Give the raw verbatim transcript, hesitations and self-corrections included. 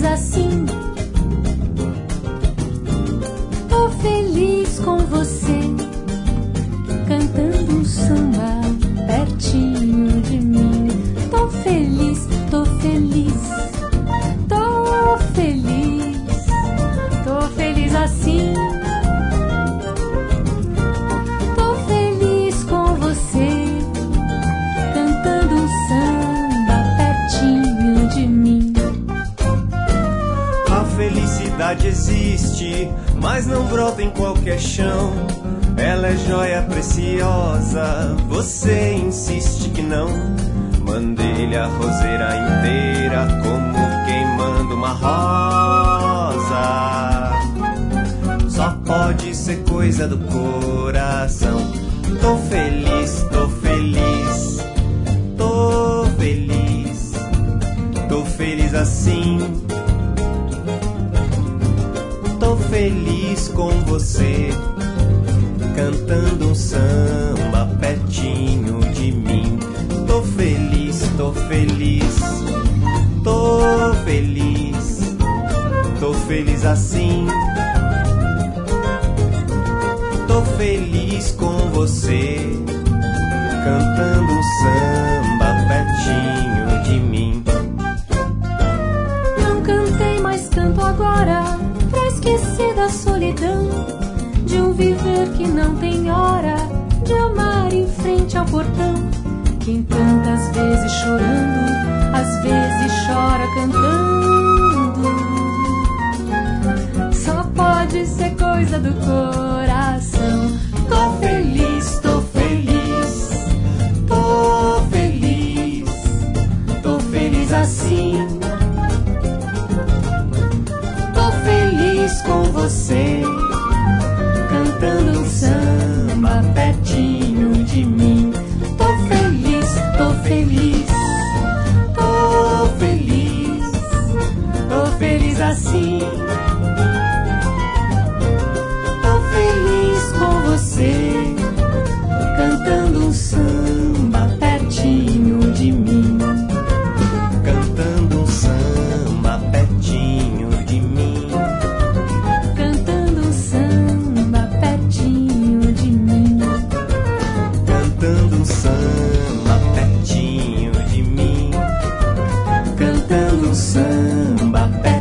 feliz assim. Tô feliz com você, cantando um samba pertinho de mim. Tô feliz, tô feliz, tô feliz, tô feliz assim. Tô feliz com você, cantando um samba pertinho de mim. A felicidade existe, mas não brota em qualquer chão. Ela é joia preciosa, você insiste que não. Mandei-lhe a roseira inteira, como quem manda uma rosa. Só pode ser coisa do coração. Tô feliz, tô feliz, tô feliz, tô feliz assim. Tô feliz com você, cantando um samba pertinho de mim. Tô feliz, tô feliz, tô feliz, tô feliz assim. Tô feliz com você, cantando um samba pertinho de mim. Não cantei, mas canto agora, pra esquecer da solidão, de um viver que não tem hora, de amar em frente ao portão. Quem canta às vezes chorando, às vezes chora cantando. Só pode ser coisa do coração. Tô feliz, tô feliz, tô feliz, tô feliz assim. Tô feliz com você, cantando um samba pertinho de mim. Tô feliz, tô feliz, tô feliz, tô feliz assim. Tô feliz com você, cantando um samba pertinho de mim. Cantando um samba pertinho de mim. Cantando um samba pertinho de mim. Cantando um samba pertinho de mim. Cantando um samba pertinho